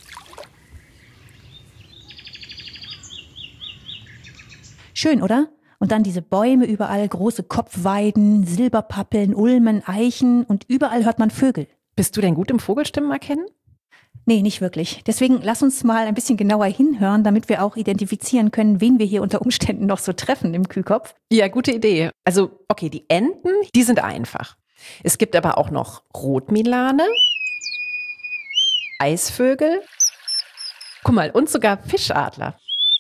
Schön, oder? Und dann diese Bäume überall, große Kopfweiden, Silberpappeln, Ulmen, Eichen und überall hört man Vögel. Bist du denn gut im Vogelstimmen erkennen? Nee, nicht wirklich. Deswegen lass uns mal ein bisschen genauer hinhören, damit wir auch identifizieren können, wen wir hier unter Umständen noch so treffen im Kühkopf. Ja, gute Idee. Also, okay, die Enten, die sind einfach. Es gibt aber auch noch Rotmilane, Eisvögel, guck mal, und sogar Fischadler.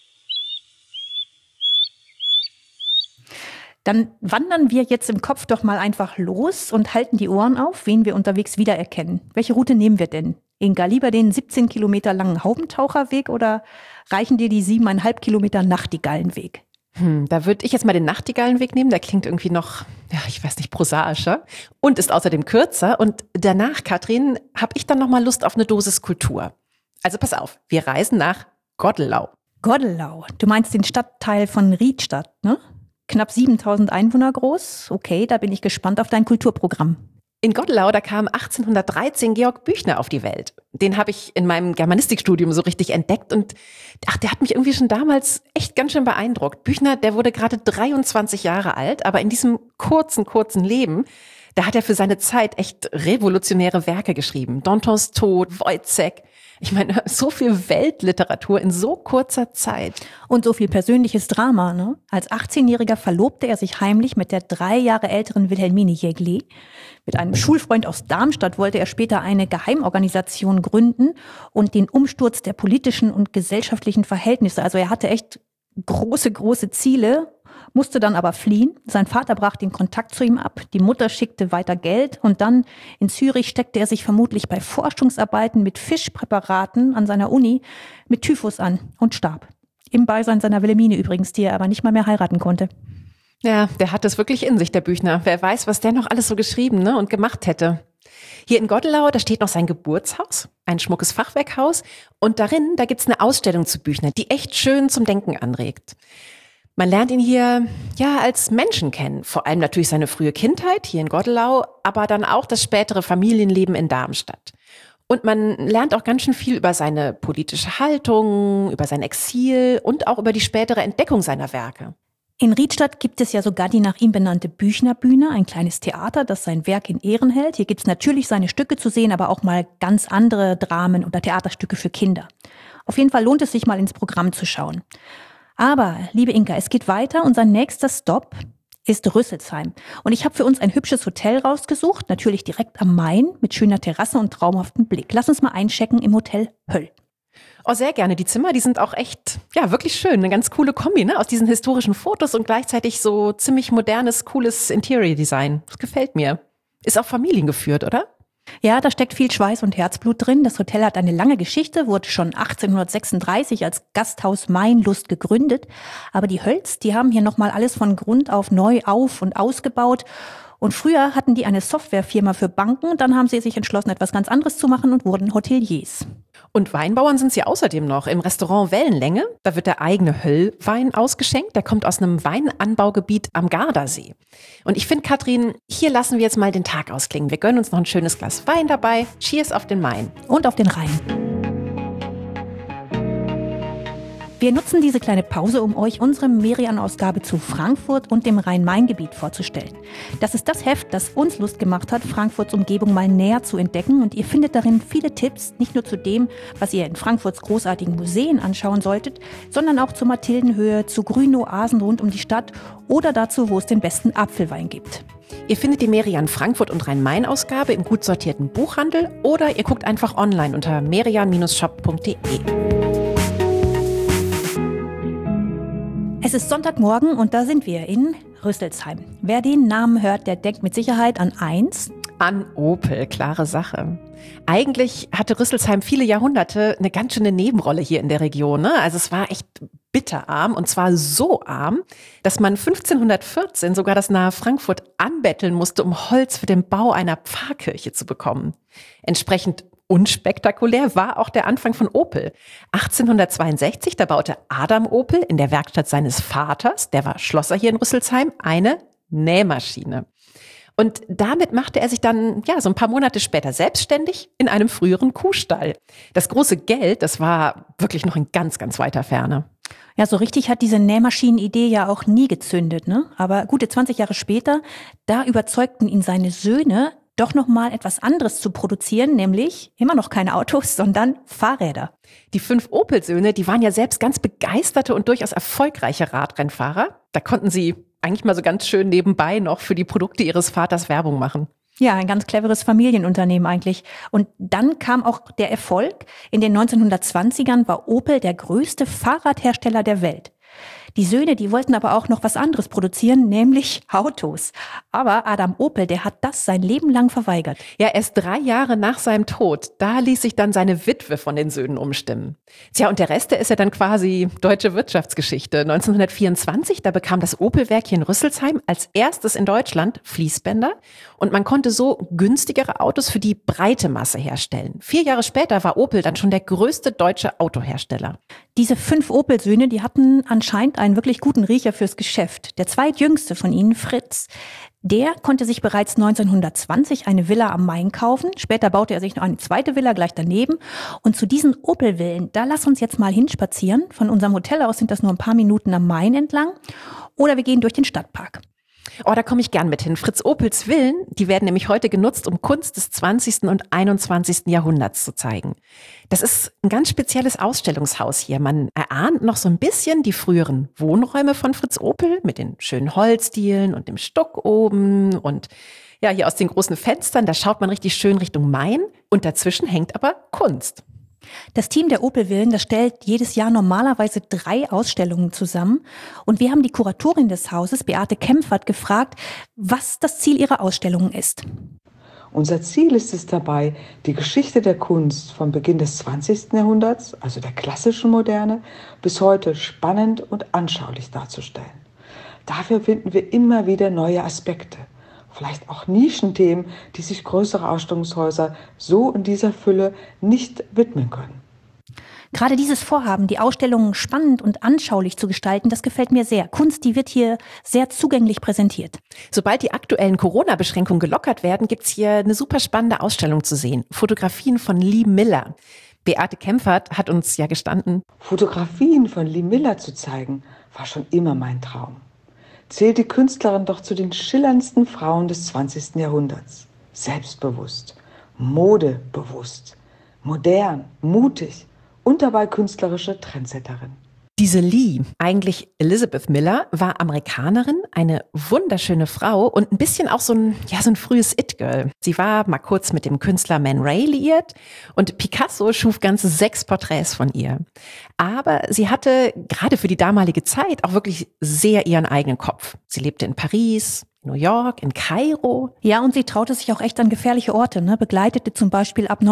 Dann wandern wir jetzt im Kopf doch mal einfach los und halten die Ohren auf, wen wir unterwegs wiedererkennen. Welche Route nehmen wir denn? Inga, lieber den 17 Kilometer langen Haubentaucherweg oder reichen dir die 7,5 Kilometer Nachtigallenweg? Da würde ich jetzt mal den Nachtigallenweg nehmen. Der klingt irgendwie noch, ja, ich weiß nicht, prosaischer und ist außerdem kürzer. Und danach, Katrin, habe ich dann noch mal Lust auf eine Dosis Kultur. Also pass auf, wir reisen nach Goddelau. Goddelau, du meinst den Stadtteil von Riedstadt, ne? Knapp 7.000 Einwohner groß. Okay, da bin ich gespannt auf dein Kulturprogramm. In Goddelau, da kam 1813 Georg Büchner auf die Welt. Den habe ich in meinem Germanistikstudium so richtig entdeckt und der hat mich irgendwie schon damals echt ganz schön beeindruckt. Büchner, der wurde gerade 23 Jahre alt, aber in diesem kurzen Leben, da hat er für seine Zeit echt revolutionäre Werke geschrieben. Dantons Tod, Wojciech. Ich meine, so viel Weltliteratur in so kurzer Zeit. Und so viel persönliches Drama, ne? Als 18-Jähriger verlobte er sich heimlich mit der 3 Jahre älteren Wilhelmine Jägli. Mit einem Schulfreund aus Darmstadt wollte er später eine Geheimorganisation gründen und den Umsturz der politischen und gesellschaftlichen Verhältnisse. Also er hatte echt große Ziele, musste dann aber fliehen. Sein Vater brach den Kontakt zu ihm ab, die Mutter schickte weiter Geld und dann in Zürich steckte er sich vermutlich bei Forschungsarbeiten mit Fischpräparaten an seiner Uni mit Typhus an und starb. Im Beisein seiner Wilhelmine übrigens, die er aber nicht mal mehr heiraten konnte. Ja, der hat es wirklich in sich, der Büchner. Wer weiß, was der noch alles so geschrieben, ne, und gemacht hätte. Hier in Goddelau, da steht noch sein Geburtshaus, ein schmuckes Fachwerkhaus. Und darin, da gibt's eine Ausstellung zu Büchner, die echt schön zum Denken anregt. Man lernt ihn hier ja als Menschen kennen, vor allem natürlich seine frühe Kindheit hier in Goddelau, aber dann auch das spätere Familienleben in Darmstadt. Und man lernt auch ganz schön viel über seine politische Haltung, über sein Exil und auch über die spätere Entdeckung seiner Werke. In Riedstadt gibt es ja sogar die nach ihm benannte Büchnerbühne, ein kleines Theater, das sein Werk in Ehren hält. Hier gibt es natürlich seine Stücke zu sehen, aber auch mal ganz andere Dramen oder Theaterstücke für Kinder. Auf jeden Fall lohnt es sich mal ins Programm zu schauen. Aber, liebe Inka, es geht weiter. Unser nächster Stopp ist Rüsselsheim. Und ich habe für uns ein hübsches Hotel rausgesucht, natürlich direkt am Main mit schöner Terrasse und traumhaftem Blick. Lass uns mal einchecken im Hotel Höll. Oh, sehr gerne. Die Zimmer, die sind auch echt, ja, wirklich schön. Eine ganz coole Kombi, ne? Aus diesen historischen Fotos und gleichzeitig so ziemlich modernes, cooles Interior Design. Das gefällt mir. Ist auch familiengeführt, oder? Ja, da steckt viel Schweiß und Herzblut drin. Das Hotel hat eine lange Geschichte, wurde schon 1836 als Gasthaus Mainlust gegründet. Aber die Hölls, die haben hier nochmal alles von Grund auf neu auf- und ausgebaut. Und früher hatten die eine Softwarefirma für Banken. Dann haben sie sich entschlossen, etwas ganz anderes zu machen und wurden Hoteliers. Und Weinbauern sind sie außerdem noch. Im Restaurant Wellenlänge, da wird der eigene Höllwein ausgeschenkt. Der kommt aus einem Weinanbaugebiet am Gardasee. Und ich finde, Katrin, hier lassen wir jetzt mal den Tag ausklingen. Wir gönnen uns noch ein schönes Glas Wein dabei. Cheers auf den Main. Und auf den Rhein. Wir nutzen diese kleine Pause, um euch unsere Merian-Ausgabe zu Frankfurt und dem Rhein-Main-Gebiet vorzustellen. Das ist das Heft, das uns Lust gemacht hat, Frankfurts Umgebung mal näher zu entdecken. Und ihr findet darin viele Tipps, nicht nur zu dem, was ihr in Frankfurts großartigen Museen anschauen solltet, sondern auch zur Mathildenhöhe, zu grünen Oasen rund um die Stadt oder dazu, wo es den besten Apfelwein gibt. Ihr findet die Merian Frankfurt und Rhein-Main-Ausgabe im gut sortierten Buchhandel oder ihr guckt einfach online unter merian-shop.de. Es ist Sonntagmorgen und da sind wir in Rüsselsheim. Wer den Namen hört, der denkt mit Sicherheit an eins. An Opel, klare Sache. Eigentlich hatte Rüsselsheim viele Jahrhunderte eine ganz schöne Nebenrolle hier in der Region, ne? Also es war echt bitterarm und zwar so arm, dass man 1514 sogar das nahe Frankfurt anbetteln musste, um Holz für den Bau einer Pfarrkirche zu bekommen. Entsprechend unspektakulär war auch der Anfang von Opel. 1862, da baute Adam Opel in der Werkstatt seines Vaters, der war Schlosser hier in Rüsselsheim, eine Nähmaschine. Und damit machte er sich dann, so ein paar Monate später selbstständig in einem früheren Kuhstall. Das große Geld, das war wirklich noch in ganz, ganz weiter Ferne. Ja, so richtig hat diese Nähmaschinenidee ja auch nie gezündet, ne? Aber gute 20 Jahre später, da überzeugten ihn seine Söhne, doch noch mal etwas anderes zu produzieren, nämlich immer noch keine Autos, sondern Fahrräder. Die 5 Opel-Söhne, die waren ja selbst ganz begeisterte und durchaus erfolgreiche Radrennfahrer. Da konnten sie eigentlich mal so ganz schön nebenbei noch für die Produkte ihres Vaters Werbung machen. Ja, ein ganz cleveres Familienunternehmen eigentlich. Und dann kam auch der Erfolg. In den 1920ern war Opel der größte Fahrradhersteller der Welt. Die Söhne, die wollten aber auch noch was anderes produzieren, nämlich Autos. Aber Adam Opel, der hat das sein Leben lang verweigert. Ja, erst 3 Jahre nach seinem Tod, da ließ sich dann seine Witwe von den Söhnen umstimmen. Tja, und der Rest, der ist ja dann quasi deutsche Wirtschaftsgeschichte. 1924, da bekam das Opel-Werk hier in Rüsselsheim als erstes in Deutschland Fließbänder und man konnte so günstigere Autos für die breite Masse herstellen. 4 Jahre später war Opel dann schon der größte deutsche Autohersteller. Diese 5 Opel-Söhne, die hatten anscheinend einen wirklich guten Riecher fürs Geschäft. Der zweitjüngste von ihnen, Fritz, der konnte sich bereits 1920 eine Villa am Main kaufen. Später baute er sich noch eine zweite Villa gleich daneben. Und zu diesen Opel-Villen, da lass uns jetzt mal hinspazieren. Von unserem Hotel aus sind das nur ein paar Minuten am Main entlang. Oder wir gehen durch den Stadtpark. Oh, da komme ich gern mit hin. Fritz Opels Villen, die werden nämlich heute genutzt, um Kunst des 20. und 21. Jahrhunderts zu zeigen. Das ist ein ganz spezielles Ausstellungshaus hier. Man erahnt noch so ein bisschen die früheren Wohnräume von Fritz Opel mit den schönen Holzdielen und dem Stuck oben und ja, hier aus den großen Fenstern, da schaut man richtig schön Richtung Main und dazwischen hängt aber Kunst. Das Team der Opel-Villen, das stellt jedes Jahr normalerweise 3 Ausstellungen zusammen. Und wir haben die Kuratorin des Hauses, Beate Kempfert, gefragt, was das Ziel ihrer Ausstellungen ist. Unser Ziel ist es dabei, die Geschichte der Kunst vom Beginn des 20. Jahrhunderts, also der klassischen Moderne, bis heute spannend und anschaulich darzustellen. Dafür finden wir immer wieder neue Aspekte. Vielleicht auch Nischenthemen, die sich größere Ausstellungshäuser so in dieser Fülle nicht widmen können. Gerade dieses Vorhaben, die Ausstellungen spannend und anschaulich zu gestalten, das gefällt mir sehr. Kunst, die wird hier sehr zugänglich präsentiert. Sobald die aktuellen Corona-Beschränkungen gelockert werden, gibt's hier eine super spannende Ausstellung zu sehen. Fotografien von Lee Miller. Beate Kempfert hat uns ja gestanden. Fotografien von Lee Miller zu zeigen, war schon immer mein Traum. Zählt die Künstlerin doch zu den schillerndsten Frauen des 20. Jahrhunderts. Selbstbewusst, modebewusst, modern, mutig und dabei künstlerische Trendsetterin. Diese Lee, eigentlich Elizabeth Miller, war Amerikanerin, eine wunderschöne Frau und ein bisschen auch so ein frühes It-Girl. Sie war mal kurz mit dem Künstler Man Ray liiert und Picasso schuf ganze 6 Porträts von ihr. Aber sie hatte gerade für die damalige Zeit auch wirklich sehr ihren eigenen Kopf. Sie lebte in Paris, New York, in Kairo. Ja, und sie traute sich auch echt an gefährliche Orte, ne? Begleitete zum Beispiel ab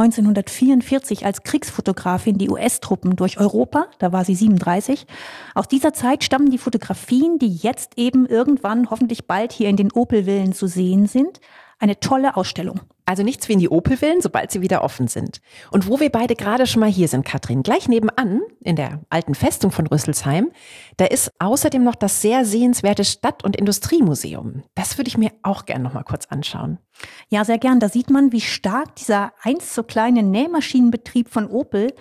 1944 als Kriegsfotografin die US-Truppen durch Europa. Da war sie 37. Aus dieser Zeit stammen die Fotografien, die jetzt eben irgendwann, hoffentlich bald hier in den Opel-Villen zu sehen sind. Eine tolle Ausstellung. Also nichts wie in die Opel-Villen, sobald sie wieder offen sind. Und wo wir beide gerade schon mal hier sind, Katrin, gleich nebenan, in der alten Festung von Rüsselsheim, da ist außerdem noch das sehr sehenswerte Stadt- und Industriemuseum. Das würde ich mir auch gerne noch mal kurz anschauen. Ja, sehr gern. Da sieht man, wie stark dieser einst so kleine Nähmaschinenbetrieb von Opel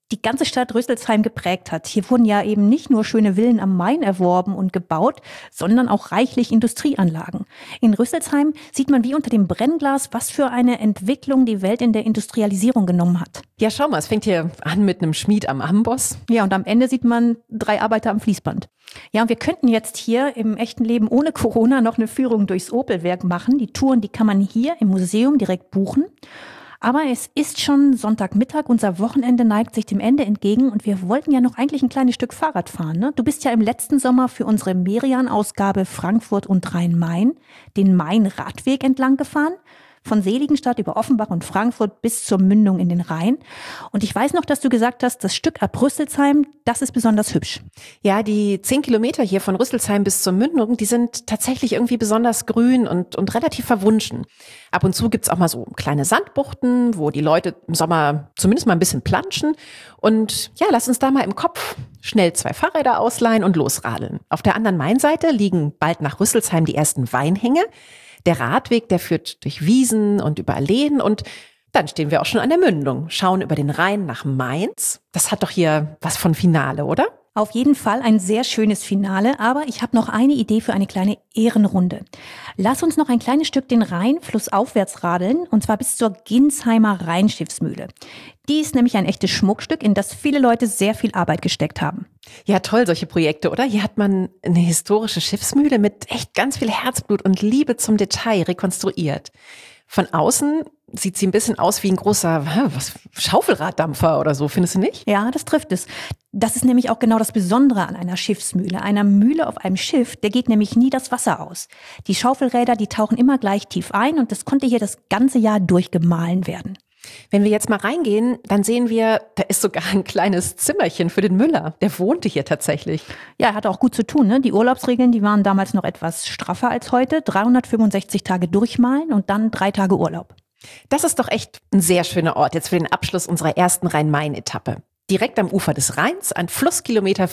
die ganze Stadt Rüsselsheim geprägt hat. Hier wurden ja eben nicht nur schöne Villen am Main erworben und gebaut, sondern auch reichlich Industrieanlagen. In Rüsselsheim sieht man wie unter dem Brennglas, was für eine Entwicklung die Welt in der Industrialisierung genommen hat. Ja, schau mal, es fängt hier an mit einem Schmied am Amboss. Ja, und am Ende sieht man 3 Arbeiter am Fließband. Ja, und wir könnten jetzt hier im echten Leben ohne Corona noch eine Führung durchs Opelwerk machen. Die Touren, die kann man hier im Museum direkt buchen. Aber es ist schon Sonntagmittag, unser Wochenende neigt sich dem Ende entgegen und wir wollten ja noch eigentlich ein kleines Stück Fahrrad fahren. Ne? Du bist ja im letzten Sommer für unsere Merian-Ausgabe Frankfurt und Rhein-Main den Main-Radweg entlang gefahren. Von Seligenstadt über Offenbach und Frankfurt bis zur Mündung in den Rhein. Und ich weiß noch, dass du gesagt hast, das Stück ab Rüsselsheim, das ist besonders hübsch. Ja, die 10 Kilometer hier von Rüsselsheim bis zur Mündung, die sind tatsächlich irgendwie besonders grün und relativ verwunschen. Ab und zu gibt's auch mal so kleine Sandbuchten, wo die Leute im Sommer zumindest mal ein bisschen planschen. Und ja, lass uns da mal im Kopf schnell 2 Fahrräder ausleihen und losradeln. Auf der anderen Mainseite liegen bald nach Rüsselsheim die ersten Weinhänge. Der Radweg, der führt durch Wiesen und über Alleen und dann stehen wir auch schon an der Mündung, schauen über den Rhein nach Mainz. Das hat doch hier was von Finale, oder? Auf jeden Fall ein sehr schönes Finale, aber ich habe noch eine Idee für eine kleine Ehrenrunde. Lass uns noch ein kleines Stück den Rhein flussaufwärts radeln, und zwar bis zur Ginsheimer Rheinschiffsmühle. Die ist nämlich ein echtes Schmuckstück, in das viele Leute sehr viel Arbeit gesteckt haben. Ja, toll, solche Projekte, oder? Hier hat man eine historische Schiffsmühle mit echt ganz viel Herzblut und Liebe zum Detail rekonstruiert. Von außen sieht sie ein bisschen aus wie ein großer Schaufelraddampfer oder so, findest du nicht? Ja, das trifft es. Das ist nämlich auch genau das Besondere an einer Schiffsmühle. Einer Mühle auf einem Schiff, der geht nämlich nie das Wasser aus. Die Schaufelräder, die tauchen immer gleich tief ein und das konnte hier das ganze Jahr durchgemahlen werden. Wenn wir jetzt mal reingehen, dann sehen wir, da ist sogar ein kleines Zimmerchen für den Müller. Der wohnte hier tatsächlich. Ja, er hatte auch gut zu tun, ne? Die Urlaubsregeln, die waren damals noch etwas straffer als heute. 365 Tage durchmalen und dann 3 Tage Urlaub. Das ist doch echt ein sehr schöner Ort jetzt für den Abschluss unserer ersten Rhein-Main-Etappe. Direkt am Ufer des Rheins, an Flusskilometer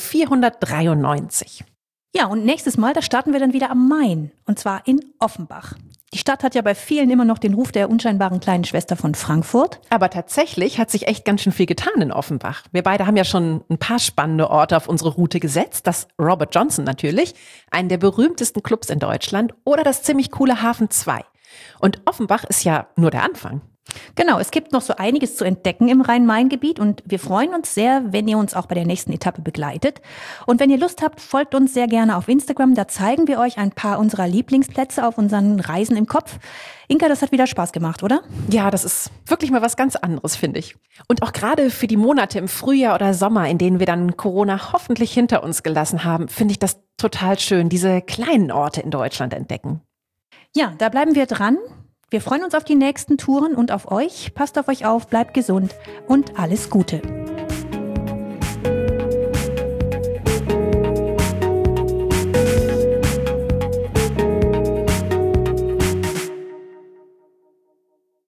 493. Ja, und nächstes Mal, da starten wir dann wieder am Main. Und zwar in Offenbach. Die Stadt hat ja bei vielen immer noch den Ruf der unscheinbaren kleinen Schwester von Frankfurt. Aber tatsächlich hat sich echt ganz schön viel getan in Offenbach. Wir beide haben ja schon ein paar spannende Orte auf unsere Route gesetzt. Das Robert Johnson natürlich, einen der berühmtesten Clubs in Deutschland, oder das ziemlich coole Hafen 2. Und Offenbach ist ja nur der Anfang. Genau, es gibt noch so einiges zu entdecken im Rhein-Main-Gebiet und wir freuen uns sehr, wenn ihr uns auch bei der nächsten Etappe begleitet. Und wenn ihr Lust habt, folgt uns sehr gerne auf Instagram, da zeigen wir euch ein paar unserer Lieblingsplätze auf unseren Reisen im Kopf. Inka, das hat wieder Spaß gemacht, oder? Ja, das ist wirklich mal was ganz anderes, finde ich. Und auch gerade für die Monate im Frühjahr oder Sommer, in denen wir dann Corona hoffentlich hinter uns gelassen haben, finde ich das total schön, diese kleinen Orte in Deutschland entdecken. Ja, da bleiben wir dran. Wir freuen uns auf die nächsten Touren und auf euch. Passt auf euch auf, bleibt gesund und alles Gute.